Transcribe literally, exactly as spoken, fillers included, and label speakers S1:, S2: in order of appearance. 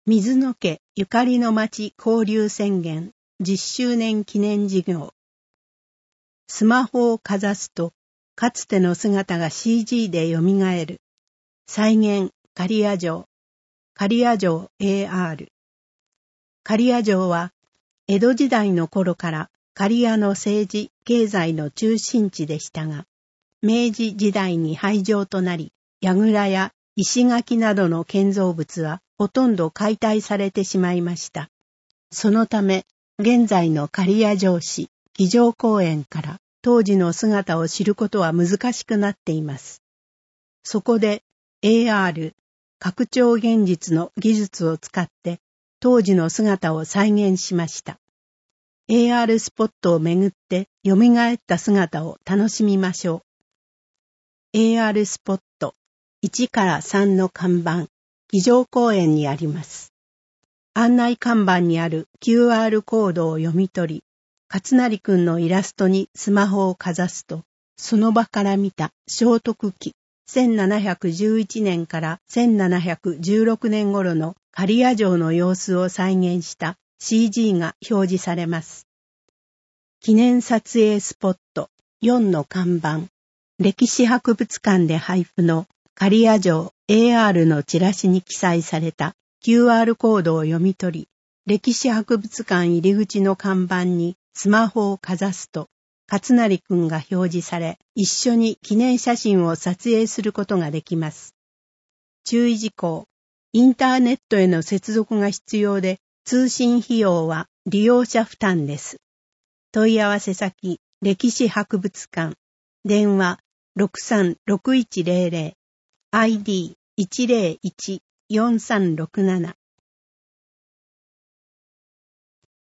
S1: 水野家ゆかりの町交流宣言じゅっしゅうねん記念事業。スマホをかざすと、かつての姿が シージー でよみがえる。再現刈谷城。刈谷城 エーアール。刈谷城は、江戸時代の頃から刈谷の政治、経済の中心地でしたが、明治時代に廃城となり、櫓や石垣などの建造物はほとんど解体されてしまいました。そのため、現在の刈谷城市、騎乗公園から当時の姿を知ることは難しくなっています。そこで エーアール、拡張現実の技術を使って当時の姿を再現しました。エーアール スポットを巡って蘇った姿を楽しみましょう。エーアール スポットいちからさんの看板、騎乗公園にあります。案内看板にある キューアール コードを読み取り、勝成くんのイラストにスマホをかざすと、その場から見た聖徳期せんななひゃくじゅういちねんからせんななひゃくじゅうろくねん頃の刈谷城の様子を再現した シージー が表示されます。記念撮影スポットよんの看板、歴史博物館で配布の刈谷城 エーアール のチラシに記載された キューアール コードを読み取り、歴史博物館入り口の看板にスマホをかざすと、勝成くんが表示され、一緒に記念写真を撮影することができます。注意事項、インターネットへの接続が必要で、通信費用は利用者負担です。問い合わせ先、歴史博物館、電話 ろくさんろくいちゼロゼロ、アイディーいちゼロいちよんさんろくなな